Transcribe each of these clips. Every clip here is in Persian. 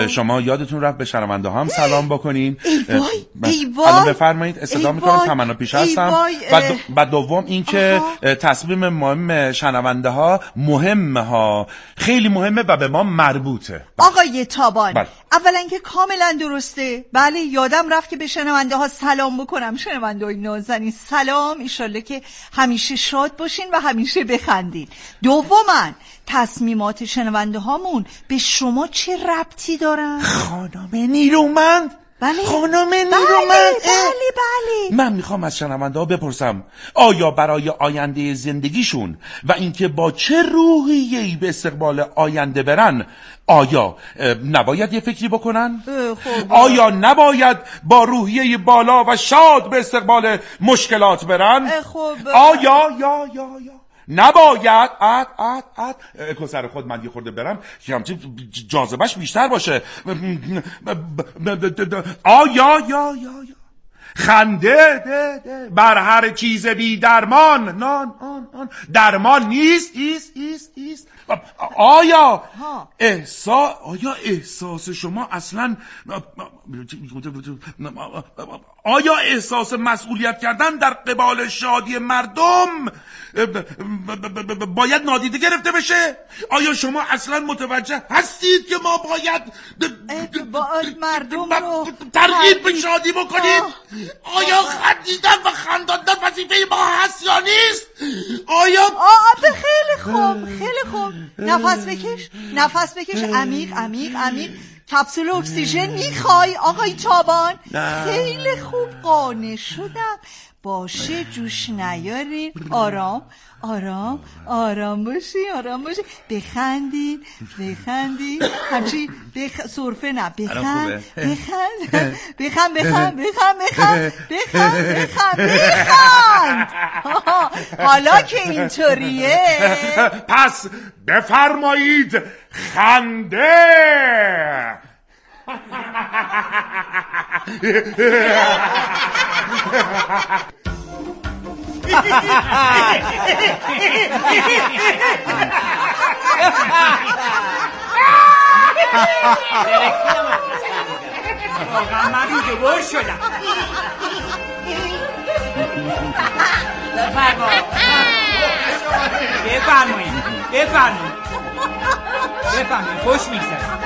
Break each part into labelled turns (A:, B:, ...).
A: شما یادتون رفت به شنونده هم سلام بکنین.
B: ای وای
A: الان بفرمایید استفاده میکنم. تمنا پیش هستم. و دوم این که تصمیم مهم شنونده ها مهمه ها، خیلی مهمه و به ما مربوطه.
B: آقای تابان اولا که کاملا درسته. بله یادم رفت که به شنونده ها سلام بکنم. شنونده های نازنین سلام، ایشالله که همیشه شاد باشین و همیشه بخندین. دوما تصمیمات شنونده هامون به شما چه ربطی دارن؟
A: خانم نیرومند.
B: بله
A: خانم نیرومند.
B: بله
A: من میخوام از شنونده ها بپرسم آیا برای آینده زندگیشون و اینکه با چه روحیه‌ای به استقبال آینده برن آیا نباید یه فکری بکنن؟ آیا نباید با روحیه بالا و شاد به استقبال مشکلات برن؟ آیا نباید سر خود من یه خورده برم که همچه جاذبش بیشتر باشه. آیا خنده بر هر چیز بی درمان درمان نیست. آیا احساس شما اصلا آیا احساس مسئولیت کردن در قبال شادی مردم باید نادیده گرفته بشه؟ آیا شما اصلا متوجه هستید که ما باید
B: مردم رو
A: ترغیب به شادی بکنیم؟ آیا خندیدن و خنداندن وظیفه ما هست یا نیست؟ آیا
B: خیلی خوب نفس بکش عمیق. کپسول اکسیژن میخوای آقای تابان؟ خیلی خوب قانع شدم. باشه جوش نیارین. آرام باشی. بخندی همچی سرفه نه. بخند حالا که اینطوریه
A: پس بفرمایید خنده.
C: واقعا من دیگه بور شدم. بفرمایید خوش میگذره.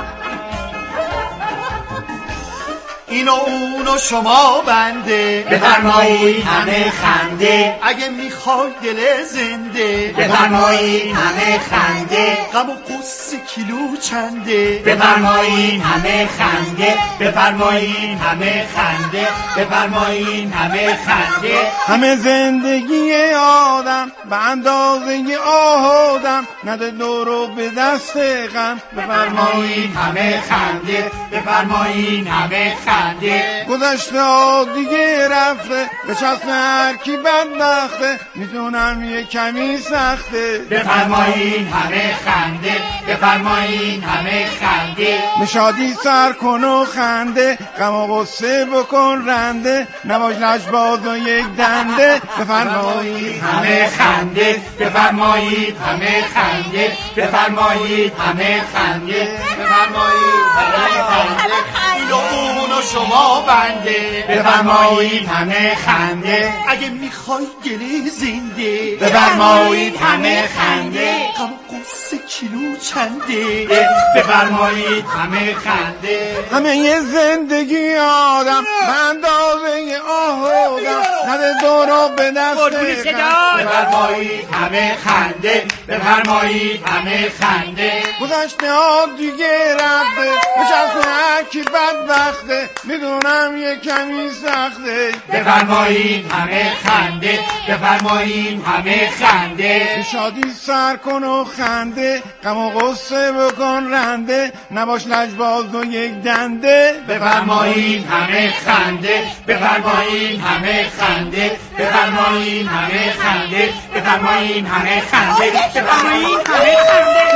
D: اینو اونو شما بنده
C: بفرمایید همه خنده.
D: اگه میخوای دل زنده
C: بفرمایید همه خنده.
D: غم و قصه کیلو چنده
C: بفرمایید همه خنده. بفرمایید همه خنده. بفرمایید همه خنده.
E: همه زندگی آدم به اندازه آدم نده دورو به دست غم.
C: بفرمایید همه خنده. بفرمایید همه خنده.
E: گذشته ها دیگه رفته به چشم هر کی بدبخته میدونم یه کمی سخته.
C: بفرمایید همه خنده. بفرمایید همه خنده.
E: به شادی سر کن و خنده غم و غصه بکن رنده نباش لجباز و یک دنده. بفرمایید
C: همه خنده. بفرمایید همه خنده. بفرمایید همه خنده. بفرمایید همه خنده.
D: اینو اونو شما بنده
C: بفرمایید همه خنده.
D: اگه میخوای دل زنده
C: بفرمایید همه خنده.
D: غم و قصه کیلو چنده
C: بفرمایید همه خنده.
E: همه یه زندگی آدم به اندازه آدم نده دورو به دست غم.
C: بفرمایید همه خنده. بفرمایید همه خنده.
E: گذشته ها دیگه رفته به چشم هر کی بدبخته میدونم یه کمی سخته.
C: بفرمایید همه خنده. بفرمایید همه خنده.
E: به شادی سر کن و خنده غم و غصه بکن رنده نباش لجباز و یک دنده.
C: بفرمایید همه خنده. بفرمایید همه خنده. بفرمایید همه خنده. بفرمایید همه خنده. بفرمایید همه خنده.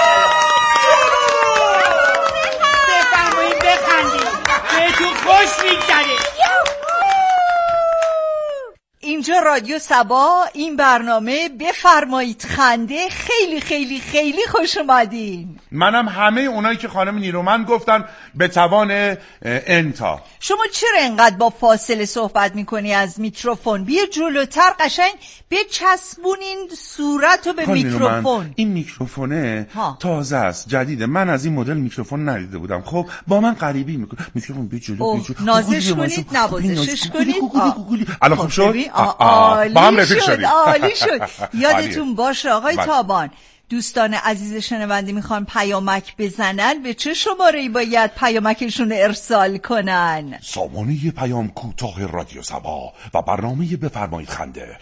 C: بفرمایید بخندید. بهتون خوش میگذره.
B: اینجا رادیو سبا، این برنامه بفرمایید خنده. خیلی خیلی خیلی خوش اومدین.
A: منم همه اونایی که خانم نیرومند گفتن به توان انتا.
B: شما چرا اینقدر با فاصله صحبت میکنی از میکروفون؟ بیا جلوتر، قشنگ بچسبونین صورتو به میکروفون.
A: این میکروفونه تازه است، جدیده. من از این مدل میکروفون ندیده بودم. خب با من غریبی میکنه. میکروفون بیا جلو،
B: نازش کنید، نوازشش کنید.
A: الان خوب شد؟
B: عالی
A: با هم رفیق شدیم.
B: عالی شد. یادتون باشه آقای تابان، دوستان عزیز شنونده میخوان پیامک بزنن، به چه شماره‌ای باید پیامکشون ارسال کنن؟
A: سامانه پیام کوتاه رادیو سبا و برنامه بفرمایید خنده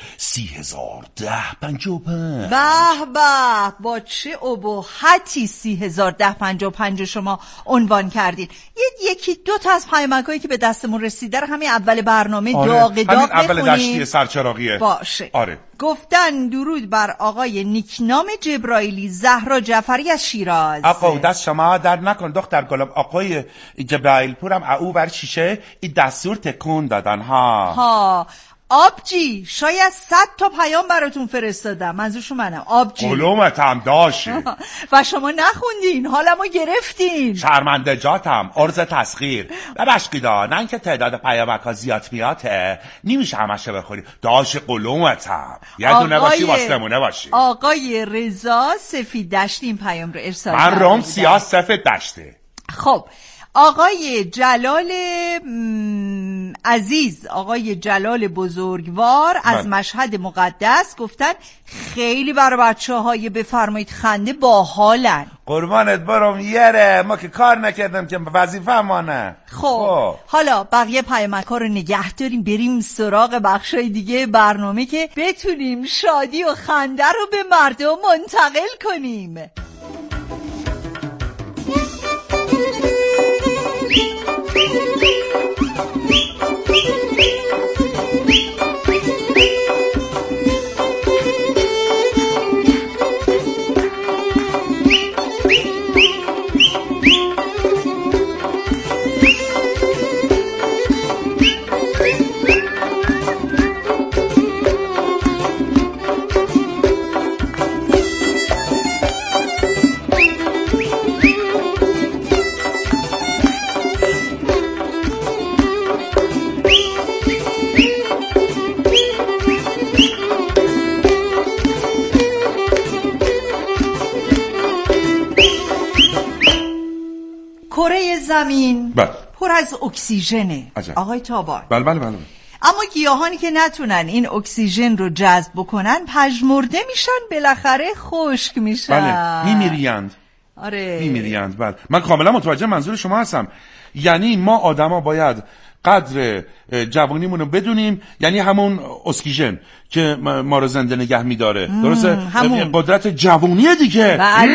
A: 301055.
B: به به، با چه ابهتی 301055 شما عنوان کردین. یکی دو تا از پیامکایی که به دستمون رسیده رو همین اول برنامه داغ
A: همین اول دشتی سرچراغیه
B: باشه.
A: آره.
B: گفتن درود بر آقای نیکنام جبرائیلی، زهرا جعفری از شیراز.
A: آقا دست شما در نکن دختر گلم. آقای جبرائیل پورم او بر شیشه این دستور تکون دادن ها.
B: آبجی شاید 100 تا پیام براتون فرستادم، منظورشو منم. آبجی
A: قلومتم داشی
B: و شما نخوندین، حالمو گرفتین.
A: شرمنده جاتم، عرض تسخیر. ببشکیدا نه اینکه تعداد پیامک ها زیاد میاته نمیشه همشه بخوری. داش قلومتم یه دونه باشی واسمونه باشی. آقای
B: رضا سفید دشتی این پیام رو ارسال
A: من روم سیاه سفید دشته.
B: خب آقای جلال عزیز، آقای جلال بزرگوار از مشهد مقدس گفتن خیلی برای بچه‌های بفرمایید خنده باحالن.
A: قربانت برم یره، ما که کار نکردم که وظیفه مانه.
B: خب حالا بقیه پیامک‌ها رو نگه داریم، بریم سراغ بخشای دیگه برنامه که بتونیم شادی و خنده رو به مردم منتقل کنیم. کره زمین پر از اکسیژنه. آقای تابان.
A: بله.
B: اما گیاهانی که نتونن این اکسیژن رو جذب بکنن پژمرده میشن، بالاخره خشک میشن.
A: بله میمیریند.
B: آره
A: میمیریند. بله من کاملا متوجه منظور شما هستم. یعنی ما آدما باید قدر جوانیمونو بدونیم، یعنی همون اکسیژن که ما رو زنده نگه میداره. درسته؟ همون قدرت جوونیه دیگه.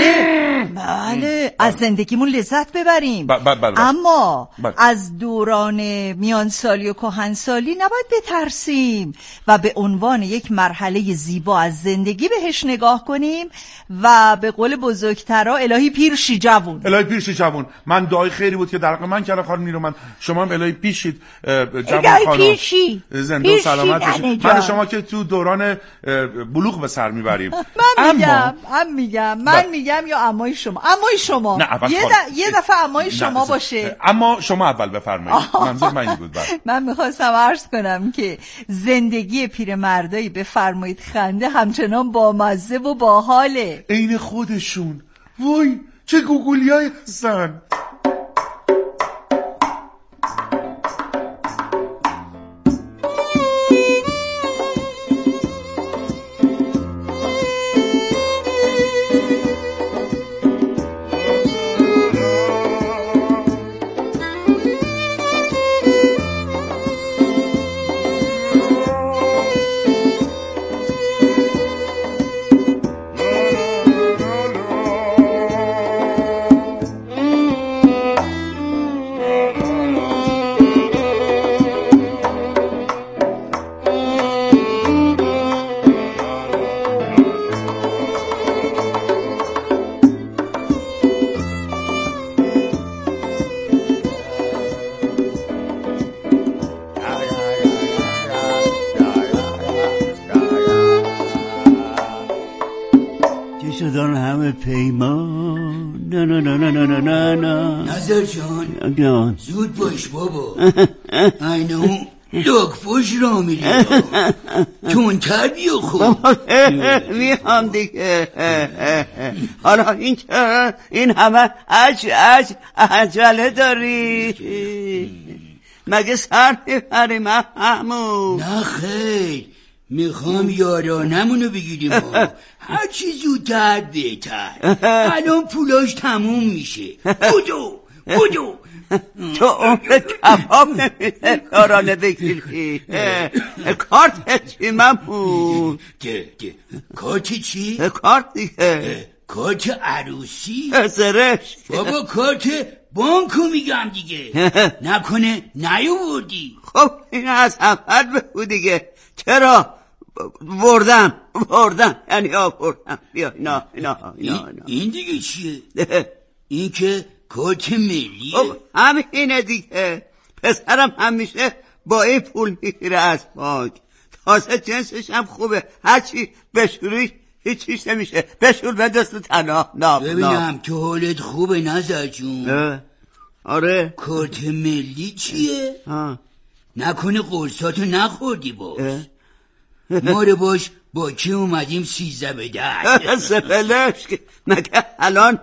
B: بله از زندگیمون لذت ببریم. اما از دوران میانسالی و کهنسالی نباید بترسیم و به عنوان یک مرحله زیبا از زندگی بهش نگاه کنیم و به قول بزرگترها الهی پیرشی جوون.
A: الهی پیرشی جوون. من دعای خیری بود که در حق من کردم خانم نیرومند. شما هم الهی پیشید جوون خانم. زنده و سلامت باشید. من شما که تو دوران بلوغ به سر میبریم.
B: من میگم یا عموی شما
A: نه
B: یه دفعه عموی شما باشه.
A: اما شما اول بفرمایید. منظور من این بود.
B: من میخواستم عرض کنم که زندگی پیرمردایی بفرمایید خنده همچنان بامزه و باحاله.
A: عین خودشون. وای چه گوگولیای هستن.
F: نام پیمان نه نه نه نه نه نه نه
G: نظر جان زود باش بابا اینه اون لکفوش را میری تونتر بیا خوب
F: میام دیگه حالا این همه عجله داری مگه سر میبری محمود؟
G: نه خیر میخوام یارانمونو بگیریم هرچی زودتر بهتر الان پولاش تموم میشه بودو
F: تو عمر کباب نمیده کارانه بگیری کارت چی محمود؟
G: کارت چی؟
F: کارت دیگه
G: کارت عروسی؟
F: زرش
G: بابا کارت بانکو میگم دیگه نکنه نیاوردی؟
F: خب این از اول بگو دیگه چرا بردم یعنی آوردم بیا اینا
G: این دیگه چیه؟ این که کارت ملیه؟
F: خب همینه دیگه پسرم همیشه با این پول میگیره از بانک تازه جنسش هم خوبه هرچی بشوری هیچیش نمیشه بشور بندست تو تنها
G: ببینم تو حالت خوبه نظر جون
F: آره
G: کارت ملی چیه؟ نکنه قرصاتو نخوردی باش ماره باش با کی اومدیم 13 به 10
F: سفلش مگه الان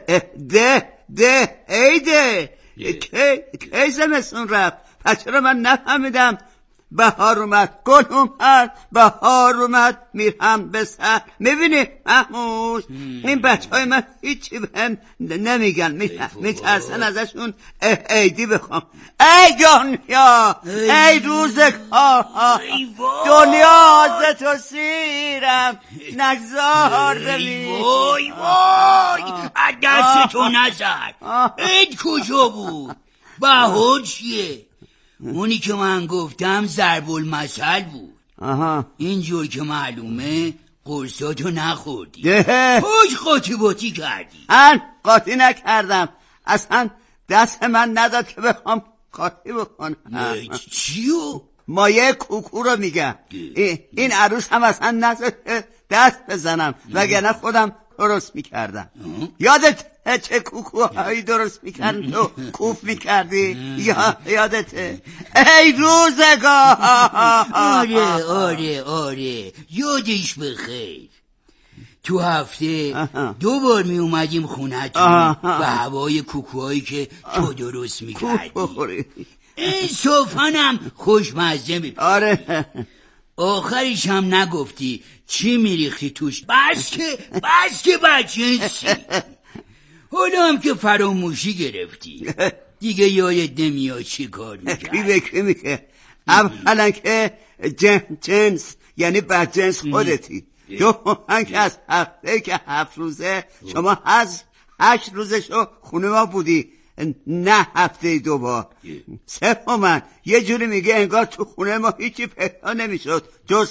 F: عیده کی زمستون رفت پس چرا من نفهمیدم بهار اومد گل اومد بهار اومد میرم به سر میبینی محمود این بچه های من هیچی بهم نمیگن میترسن ازشون عیدی بخوام ای دنیا ای روزگار دنیا از تو سیرم نگذار ببین
G: وای از دست تو نزد عید کجا بود بهار چیه اونی که من گفتم ضرب المثل بود اینجور که معلومه قرصاتو نخوردی پاش قاطی باطی کردی
F: من قاطی نکردم اصلا دست من نداد که بخوام قاطی بکنم
G: چیو؟
F: مایه کوکو رو میگم این عروس هم اصلا نذاشت دست بزنم وگرنه خودم درست میکردم یادت چه کوکوهایی درست میکردن تو کوف میکردی یادته ای روزگار
G: آره یادش بخیر تو هفته 2 بار می اومدیم خونتون و هوای کوکوهایی که تو درست میکردی انصافاً خوشمزه میپید
F: آره
G: آخرش هم نگفتی چی میریختی توش بس که بچنسی حالا هم که فراموشی گرفتی دیگه یادت نمیاد چی کار
F: میکرد اولا که جنس یعنی بدجنس خودتی دوم که از هفته که 7 روزه شما 8 روزشو خونه ما بودی نه هفته 2 بار سوم یه جوری میگه انگار تو خونه ما هیچی پیدا نمیشد جز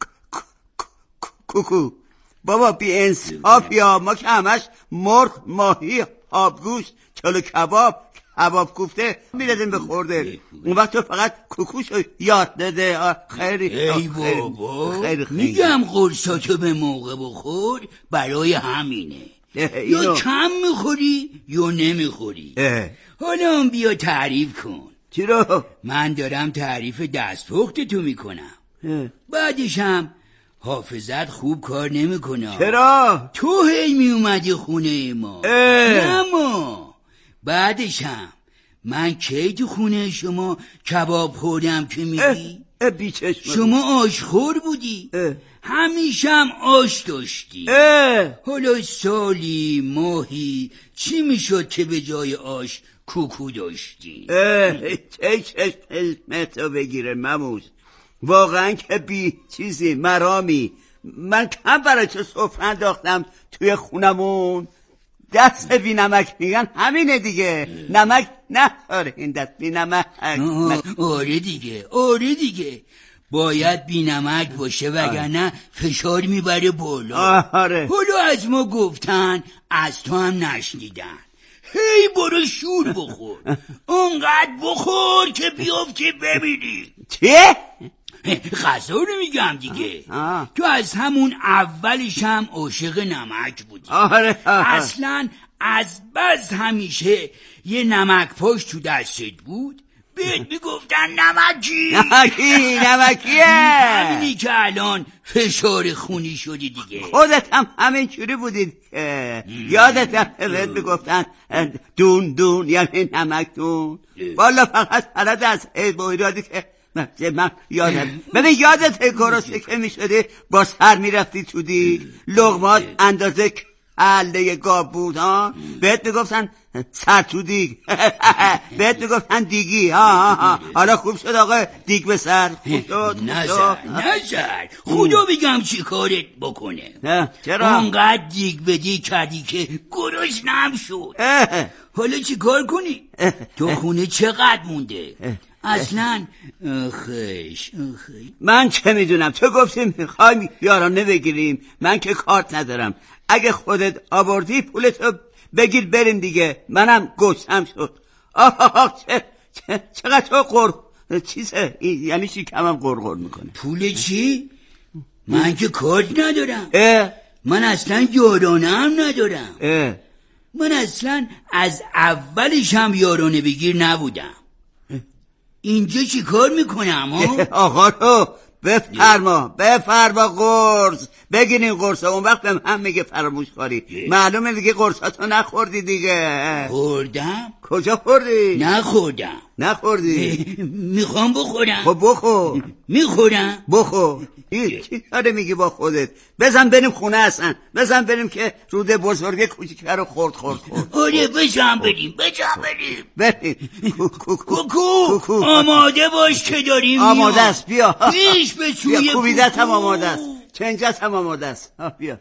F: کوکو بابا بی انصاف یا ما که همش مرغ ماهی آبگوشت چلو کباب کوفته میردیم به خورده اون وقت تو فقط کوکوشو یاد داده
G: ای بابا میگم قرصاتو به موقع بخور برای همینه یا کم میخوری یا نمیخوری حالا هم بیا تعریف کن
F: چی رو؟
G: من دارم تعریف دستپخت تو میکنم بعدش هم حافظت خوب کار نمیکنه
F: چرا؟
G: تو هی میومدی خونه ما نه ما بعدش هم من کی تو خونه شما کباب خوردم که میگی؟ شما آشخور بودی همیشه هم آش داشتی حالا سالی ماهی چی میشد که به جای آش کوکو داشتی؟
F: چه چشمتو بگیره مموز واقعا که بی چیزی مرامی من کم برای چه سفره انداختم توی خونمون دست بی نمک میگن همینه دیگه نمک نداره این دست بی نمک
G: آره دیگه باید بی نمک باشه وگرنه فشار میبره بالا
F: آره.
G: حالا از ما گفتن از تو هم نشنیدن هی برو شور بخور اونقدر بخور که بیافتی ببینی
F: چیه؟
G: غذا رو میگم دیگه. تو از همون اولش هم عاشق نمک بودی.
F: آره.
G: اصلا از بس همیشه یه نمک پاش تو دستت بود بهت میگفتن
F: نمکیه.
G: همینی که الان فشار خونی شدی دیگه.
F: خودت هم همین جوری بودید. یادت هم بهت میگفتن دون یعنی نمک دون. والا فقط حالت از ایرادی که من یادم. ببین یادت گرسنه که میشدی با سر میرفتی تو دیگ، لقمات اندازه عله گاب بود ها، بهت میگفتن سر تو دیگ. بهت میگفتن دیگی. حالا خوب شد آقا دیگ به سر.
G: نزر خدا بگم چی کارت بکنه.
F: چرا؟
G: اونقدر دیگ بدی کردی که گرسنه‌ام شد. حالا چی کار کنی؟ تو خونه چقدر مونده؟ اصلا خیش
F: من چه میدونم، تو گفتی میخوایم یارانه بگیریم، من که کارت ندارم. اگه خودت آوردی پولتو بگیر بریم دیگه، منم گوشتم شد. چقدر تو چیزه یعنی چی کمم قرقر میکنه؟
G: پول چی؟ من که کارت ندارم. من اصلا یارانه هم ندارم. من اصلا از اولش هم یارانه بگیر نبودم. اینجا چی کار میکنم
F: آقا رو بفرما قرص بگیرین قرص. اون وقت به من میگه فراموش کاری. معلومه دیگه قرصاتو نخوردی دیگه.
G: خوردم؟
F: کجا خوردی؟
G: نخوردی؟ میخوام بخورم.
F: خب بخور.
G: میخورم؟
F: بخور. چی کاره میگی با خودت؟ بزن بریم خونه اصلا. بزن بریم که روده بزرگه کوچیکه رو خورد.
G: آره بزن بریم.
F: کوکو
G: آماده باش که داریم.
F: آماده است بیا.
G: پیش به سوی
F: کوبیدت هم آماده است، چنجت هم آماده است. بیا.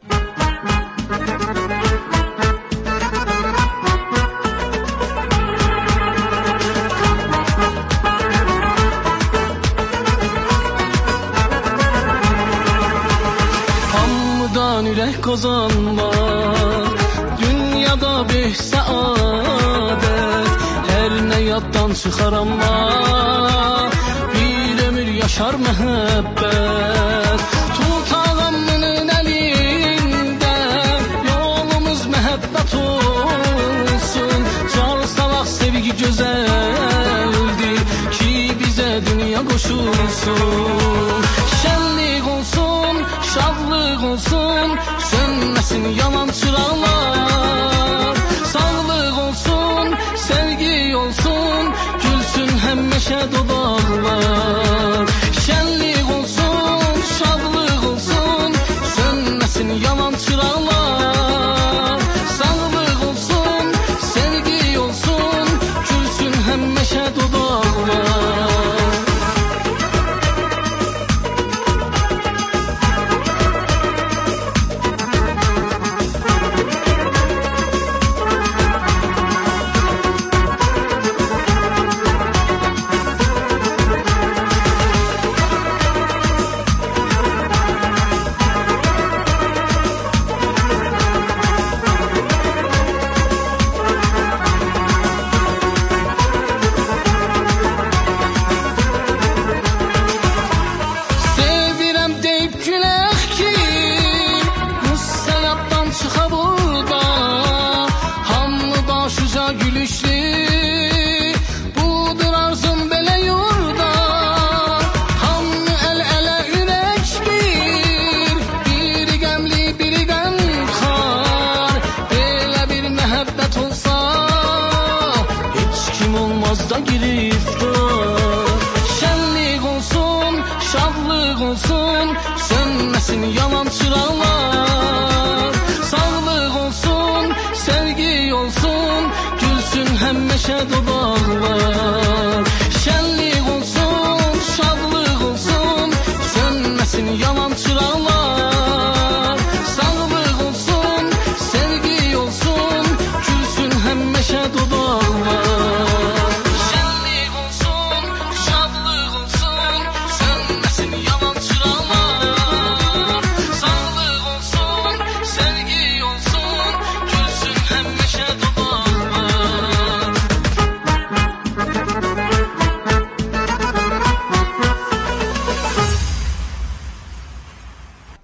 H: Hamıdan ürək qazanmaq dünyada bir səadət. Hər nə yaddan çıxar amma bir ömür yaşar məhəbbət. Tut ağamının əlində yolumuz məhəbbət olsun. Çal salaq sevgi gözəldir ki bizə dünya qoşulsun. Şənlik olsun, şadlıq olsun, sönməsin yalan çıraqlar. Sağlıq olsun, sevgi olsun, gülsün həmişə dodaqlar. Şənlik olsun, şadlıq olsun, sönməsin yalan çıraqlar. Sağlıq olsun, sevgi olsun, gülsün həmişə dodaqlar.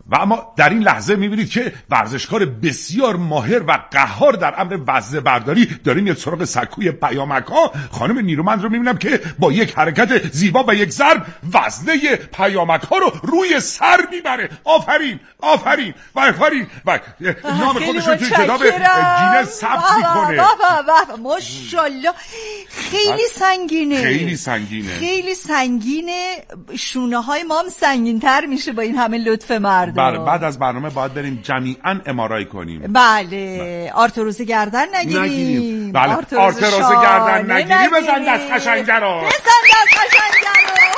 A: و اما در این لحظه میبینید که ورزشکار بسیار ماهر و قهار در امر وزنه برداری داره میاد سراغ سکوی پیامک‌ها. خانم نیرومند رو میبینم که با یک حرکت زیبا و یک ضرب وزنه پیامک‌ها رو روی سر میبره. آفرین آفرین و آفرین و نام خودش رو توی کتاب گینس ثبت میکنه.
B: ماشاءالله خیلی سنگینه،
A: خیلی سنگینه،
B: خیلی سنگینه. شونه های ما هم سنگین تر میشه با این همه لطف مردم.
A: بله بعد از برنامه باید بریم جمیعاً ام‌آرآی کنیم.
B: بله آرتروز گردن نگیریم.
A: بله آرتروز گردن نگیریم. بزن دست قشنگه رو،
B: بزن دست قشنگه رو.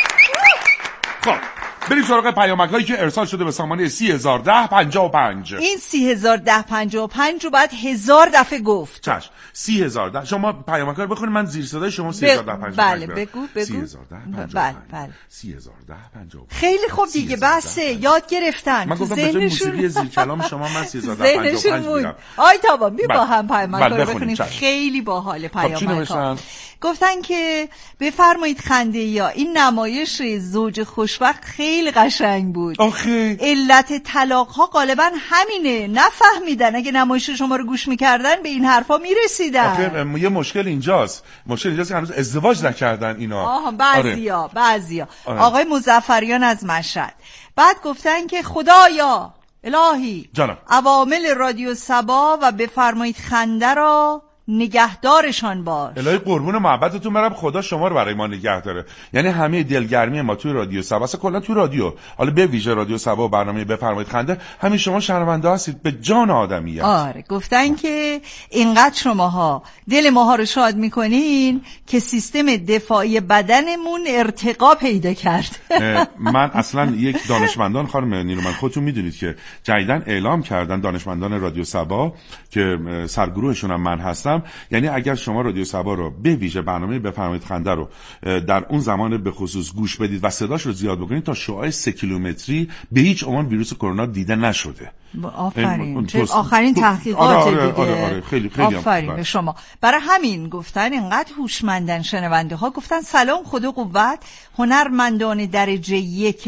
A: خب بریم سراغ پیامک‌هایی که ارسال شده به سامانه 301055.
B: این 301055 رو باید 1000 دفعه گفت.
A: چشم 301010. شما پیامک رو بخونید من زیر صدای شما 301055.
B: بله بگو
A: 301055.
B: بله
A: 301055.
B: خیلی خوب دیگه بسه یاد گرفتن.
A: من گفتم به جای موسیقی زیر کلام شما من 301055 میگم.
B: آی تابا می با هم پیامک رو بخونید. خیلی باحال پیامک ها. گفتن که بفرمایید خنده یا این نمایش زوج خوشبخت خیلی قشنگ بود.
A: آخه
B: علت طلاق ها غالبا همینه، نفهمیدن. اگه نمایش شما رو گوش میکردن به این حرفا میرسیدن.
A: آخه یه مشکل اینجاست که هنوز ازدواج نکردن اینا.
B: بعضیا آقای مظفریان از مشهد. بعد گفتن که خدایا الهی
A: جانم
B: عوامل رادیو صبا و بفرمایید خنده را نگهدارشان باش.
A: الهی قربون محبتتون برم، خدا شما رو برای ما نگه داره. یعنی همه دلگرمی ما توی رادیو صبا، اصلا کلا توی رادیو، حالا به ویژه رادیو صبا و برنامه بفرمایید خنده، همین شما شنونده هستید به جان آدمیت.
B: آره گفتن که اینقدر شماها دل ماها رو شاد میکنین که سیستم دفاعی بدنمون ارتقا پیدا کرد.
A: من اصلا یک دانشمندان خانم نیرومند خودتون میدونید که جدیداً اعلام کردن دانشمندان رادیو صبا که سرگروهشون هم من هستم، یعنی اگر شما رادیو صبا رو به ویژه برنامه بفرمایید خنده رو در اون زمان به خصوص گوش بدید و صداش رو زیاد بکنید تا شعاع 3 کیلومتری به هیچ عنوان ویروس کرونا دیده نشده.
B: آفرین آخرین تحقیقات دیگه.
A: آره خیلی
B: آفرین به شما. برای همین گفتن اینقدر هوشمندن شنونده ها. گفتن سلام خدا قوت هنرمندان درجه 1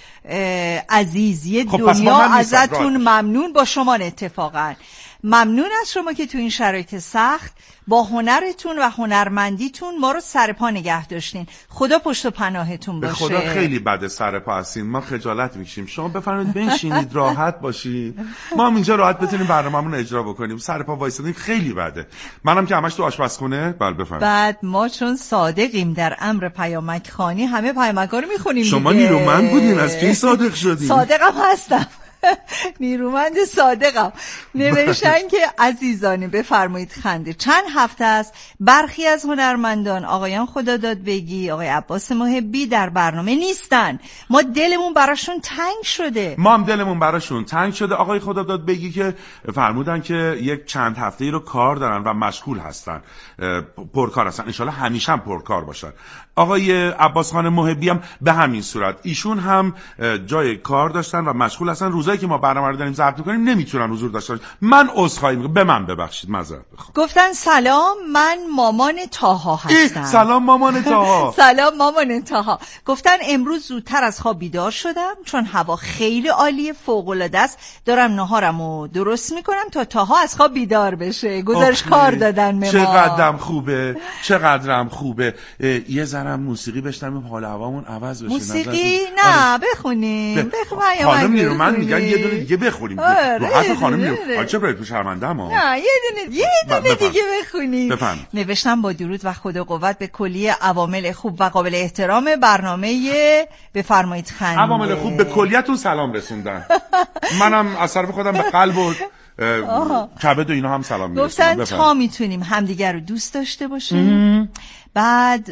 B: عزیزی دنیا ازتون ممنون. با شما اتفاقا ممنون از شما که تو این شرایط سخت با هنرتون و هنرمندیتون ما رو سر پا نگه داشتین. خدا پشت و پناهتون باشه.
A: به خدا خیلی بده سر پا هستین، ما خجالت میکشیم. شما بفرمایید بنشینید راحت باشید، ما هم اینجا راحت بتونیم برنامه‌مون رو اجرا بکنیم. سر پا وایسادین خیلی بده. منم که همش تو آشپزخونه. بله بفرمایید.
B: بعد ما چون صادقیم در امر پیامک خوانی همه پیامک‌ها رو میخونیم.
A: شما نیرومند بودین، از کی صادق شدین؟
B: صادقم هستم. نیرومند صادقم. نوشتن که عزیزانی بفرمایید خنده چند هفته است برخی از هنرمندان آقایان خدا داد بگی آقای عباس محبی در برنامه نیستن. ما دلمون براشون تنگ شده.
A: ما هم دلمون براشون تنگ شده. آقای خدا داد بگی که فرمودن که یک چند هفته‌ای رو کار دارن و مشغول هستن، پرکار هستن، ان شاءالله همیشه هم پرکار باشن. آقای عباس خان محبی هم به همین صورت، ایشون هم جای کار داشتن و مشغول هستن. روزایی که ما برنامه رو داریم ضبط می‌کنیم نمیتونن حضور داشته باشن. من عذرخواهی می‌کنم، به من ببخشید، معذرت می‌خوام.
B: گفتن سلام من مامان تاها هستم.
A: سلام مامان تاها.
B: سلام مامان تاها. گفتن امروز زودتر از خواب بیدار شدم چون هوا خیلی عالی فوق‌العاده است. دارم ناهارمو درست می‌کنم تا تاها از خواب بیدار بشه. گزارش کار دادن به ما.
A: چقدرم خوبه، چقدرم خوبه. یه ذره موسیقی بشنویم حال هوامون عوض بشه.
B: موسیقی نه بخونیم.
A: خانم نیرومند میگن یه دونه دیگه بخونیم. راحت خانم نیرومند. چه برای تو شرمنده ما.
B: نه یه دونه دیگه بخونیم. نوشتم با درود و خدا قوت به کلیه عوامل خوب و قابل احترام برنامه بفرمایید خنده.
A: عوامل خوب به کلیتون سلام رسوندن. منم از طرف خودم به قلب و کبد و اینا هم سلام میرسونم.
B: گفتن تا میتونیم همدیگر رو دوست داشته باشیم، بعد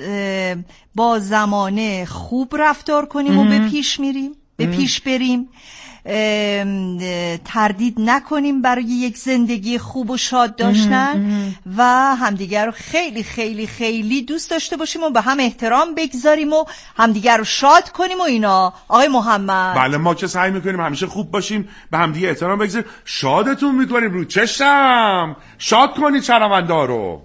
B: با زمانه خوب رفتار کنیم و به پیش بریم، تردید نکنیم برای یک زندگی خوب و شاد داشتن و همدیگر رو خیلی خیلی خیلی دوست داشته باشیم و به هم احترام بگذاریم و همدیگر رو شاد کنیم و اینا. آقای محمد
A: بله ما که سعی میکنیم همیشه خوب باشیم، به همدیگه احترام بگذاریم، شادتون میکنیم. رو چشم شاد کنید شنونده رو.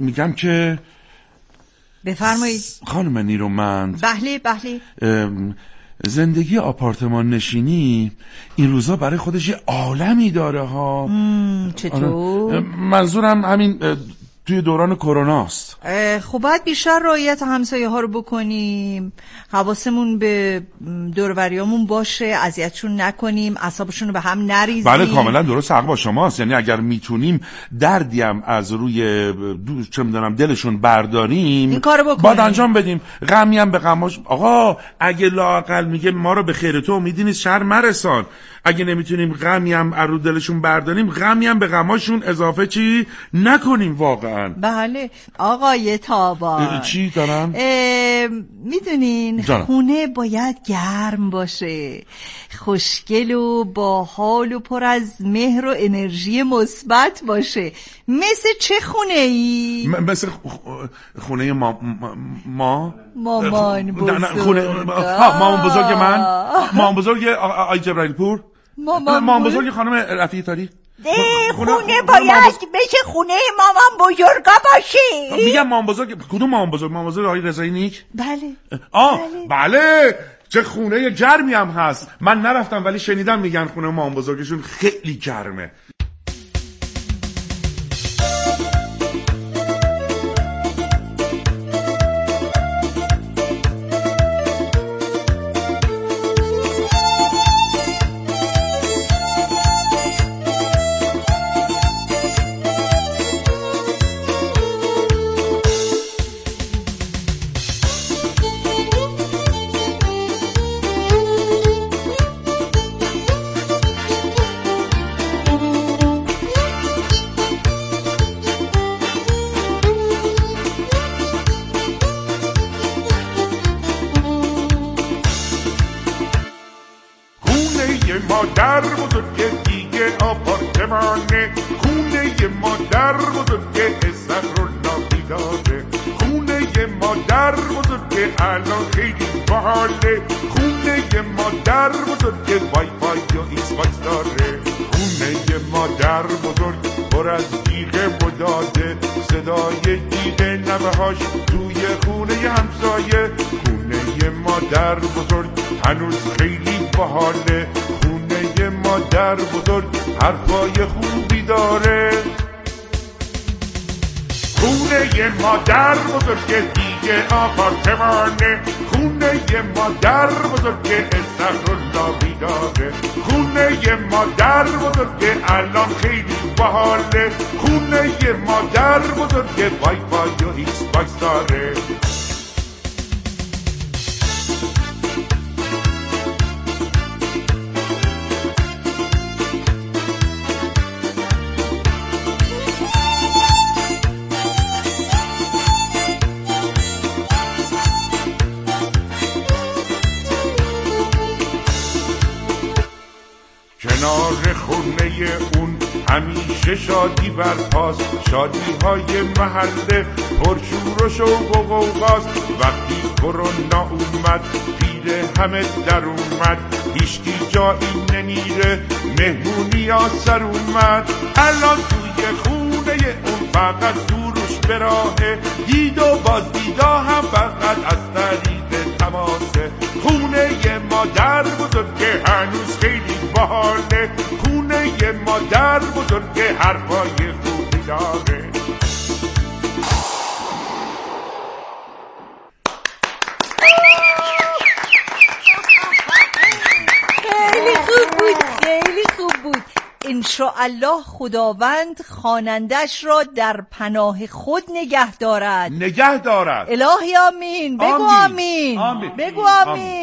A: میگم که
B: بفرمایید
A: خانم نیرومند.
B: بله
A: زندگی آپارتمان نشینی این روزا برای خودش یه عالمی داره ها.
B: چطور؟
A: منظورم همین توی دوران کروناست.
B: خب باید بیشتر رعایت همسایه ها رو بکنیم، حواسمون به دور و بریامون باشه، اذیتشون نکنیم، اعصابشون رو به هم نریزیم.
A: بله کاملا درست، حق با شماست. یعنی اگر میتونیم دردی هم از روی چه میدونم دلشون برداریم
B: این کارو بکنیم،
A: باید انجام بدیم. غمی هم به غماش. آقا اگه لااقل میگه ما رو به خیر تو امیدی نیست شر مرسان، اگه نمیتونیم غمی هم از رو دلشون برداریم غمی هم به غماشون اضافه چی نکنیم واقعا.
B: بله آقای تابان.
A: چی دارم؟
B: میدونین خونه باید گرم باشه، خوشگل و باحال و پر از مهر و انرژی مثبت باشه. مثل چه خونه ای؟
A: مثل خونه مامان بزرگ. مامان بزرگ آی جبرائیل پور. مامان بزرگ خانم رفیعی تاری.
I: خونه باید بشه خونه مامان بزرگا باشه.
A: میگم مامان بزرگ. کدوم مامان بزرگ؟ مامان بزرگ آقای رضایی نیک؟
B: بله.
A: بله چه خونه گرمی هم هست. من نرفتم ولی شنیدم میگن خونه مامان بزرگشون خیلی گرمه.
J: مادر بزرگ دیگه آپارتمانه، خونه مادر بزرگ استقرالله بیداره، خونه مادر بزرگ الان خیلی باحاله، خونه مادر بزرگ وای فای و ایکس باکس داره، خونه مادر بزرگ پر از جیغ و داده، صدای جیغ نوه‌هاش توی خونه همسایه، خونه مادر بزرگ هنوز خیلی باحاله، خونه مادر بزرگ حرفای خوبی داره، خونه مادر بزرگ دیگه آپارتمانه، خونه مادر بزرگ استقرالله بیداره، خونه مادر بزرگ الان خیلی باحاله، خونه مادر بزرگ وای فای و ایکس باکس داره. کنار خونه اون همیشه شادی برپاست، شادی های محله پرشور و شوق و غوغاست، وقتی کرونا اومد پیر همه در اومد، هیچکی جایی نمیره مهمونی ها سر اومد، الان توی خونه اون فقط سروش به راهه، دید و بازدیدا هم فقط از طریق تماسه، خونه مادر بزرگ هنوز خیلی باحاله، خونه مادر بزرگ حرفای خوبی داره.
B: خیلی خوب بود، خیلی خوب بود. انشاءالله خداوند خوانندش را در پناه خود نگه دارد.
A: الهی
B: آمین. بگو آمین. بگو آمین.